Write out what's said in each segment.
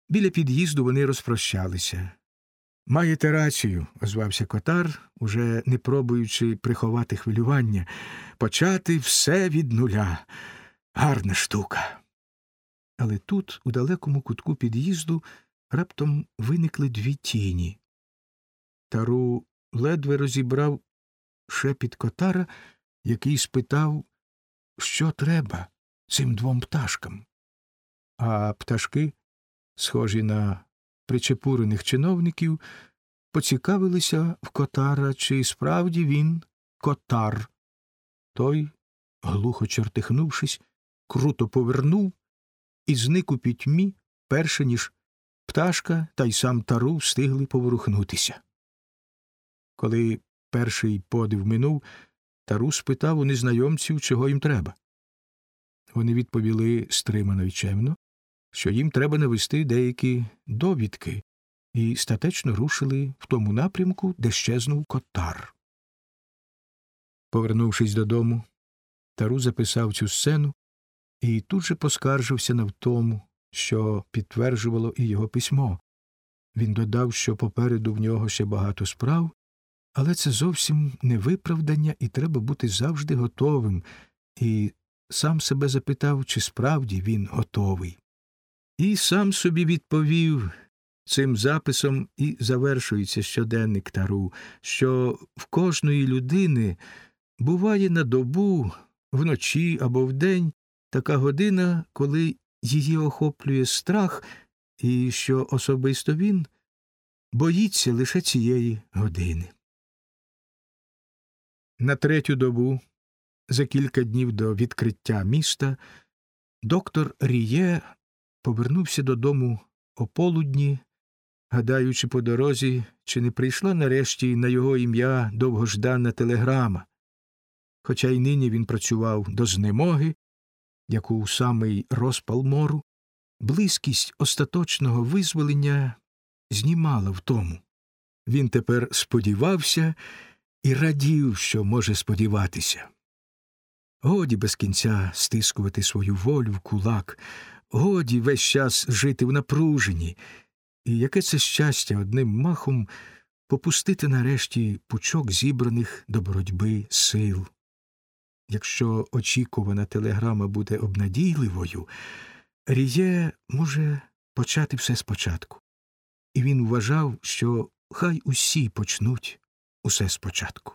Біля під'їзду вони розпрощалися. «Маєте рацію», – озвався Котар, уже не пробуючи приховати хвилювання. «Почати все від нуля. Гарна штука». Але тут, у далекому кутку під'їзду, раптом виникли дві тіні. Тару ледве розібрав шепіт Котара, який спитав, що треба цим двом пташкам. А пташки, схожі на причепурених чиновників, поцікавилися в Котара, чи справді він Котар. Той, глухо чертихнувшись, круто повернув і зник у пітьмі, перше ніж пташка та й сам Тару встигли поворухнутися. Коли перший подив минув, Тару спитав у незнайомців, чого їм треба. Вони відповіли стримано й чемно, що їм треба навести деякі довідки, і статечно рушили в тому напрямку, де щезнув Котар. Повернувшись додому, Тару записав цю сцену і тут же поскаржився на втому, що підтверджувало і його письмо. Він додав, що попереду в нього ще багато справ, але це зовсім не виправдання і треба бути завжди готовим, і сам себе запитав, чи справді він готовий. І сам собі відповів, цим записом і завершується щоденник Тару, що в кожної людини буває на добу, вночі або вдень така година, коли її охоплює страх, і що особисто він боїться лише цієї години. На третю добу, за кілька днів до відкриття міста, доктор Ріє повернувся додому ополудні, гадаючи по дорозі, чи не прийшла нарешті на його ім'я довгождана телеграма. Хоча й нині він працював до знемоги, як у самий розпал мору, близькість остаточного визволення знімала втому. Він тепер сподівався і радів, що може сподіватися. Годі без кінця стискувати свою волю в кулак, годі весь час жити в напруженні, і яке це щастя одним махом попустити нарешті пучок зібраних до боротьби сил. Якщо очікувана телеграма буде обнадійливою, Ріє може почати все спочатку. І він вважав, що хай усі почнуть усе спочатку.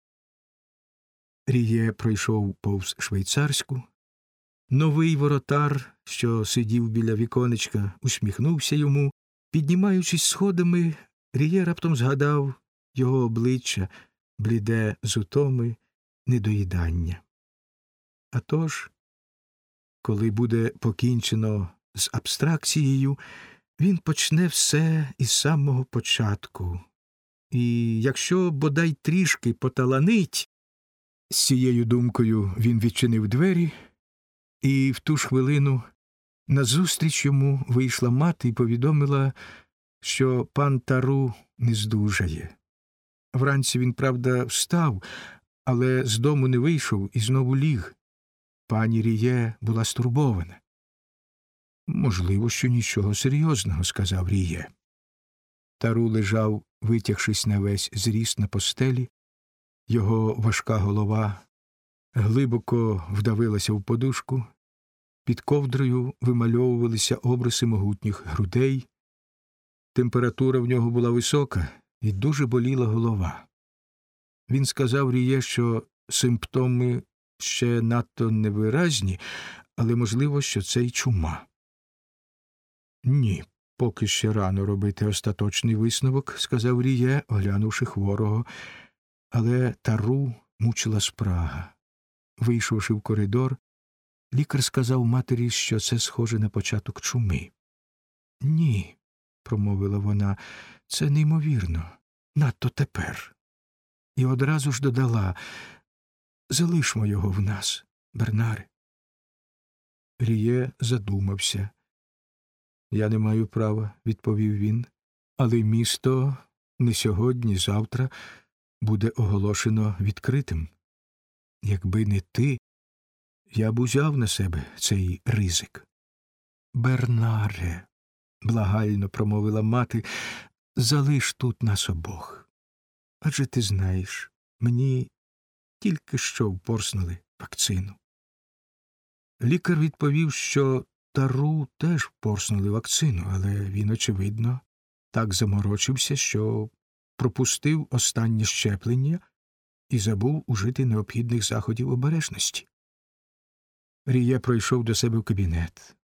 Ріє пройшов повз швейцарську. Новий воротар, що сидів біля віконечка, усміхнувся йому. Піднімаючись сходами, Ріє раптом згадав його обличчя, бліде з утоми, недоїдання. А тож, коли буде покінчено з абстракцією, він почне все із самого початку. І якщо бодай трішки поталанить, з цією думкою він відчинив двері, і в ту ж хвилину назустріч йому вийшла мати і повідомила, що пан Тару не здужає. Вранці він, правда, встав, але з дому не вийшов і знову ліг. Пані Ріє була стурбована. «Можливо, що нічого серйозного», – сказав Ріє. Тару лежав, витягшись на весь зріст на постелі. Його важка голова глибоко вдавилася в подушку. Під ковдрою вимальовувалися обриси могутніх грудей. Температура в нього була висока і дуже боліла голова. Він сказав Ріє, що симптоми ще надто невиразні, але можливо, що це й чума. «Ні, поки ще рано робити остаточний висновок», – сказав Ріє, оглянувши хворого. Але Тару мучила спрага. Вийшовши в коридор, лікар сказав матері, що це схоже на початок чуми. «Ні», – промовила вона, – «це неймовірно, надто тепер». І одразу ж додала: «Залишмо його в нас, Бернаре». Ріє задумався. «Я не маю права», – відповів він, – «але місто не сьогодні, завтра буде оголошено відкритим. Якби не ти, я б узяв на себе цей ризик». «Бернаре», благально промовила мати, залиш тут нас обох. Адже ти знаєш, мені тільки що впорснули вакцину. Лікар відповів, що Тару теж впорснули вакцину, але він, очевидно, так заморочився, що пропустив останнє щеплення і забув ужити необхідних заходів обережності. Ріє пройшов до себе в кабінет.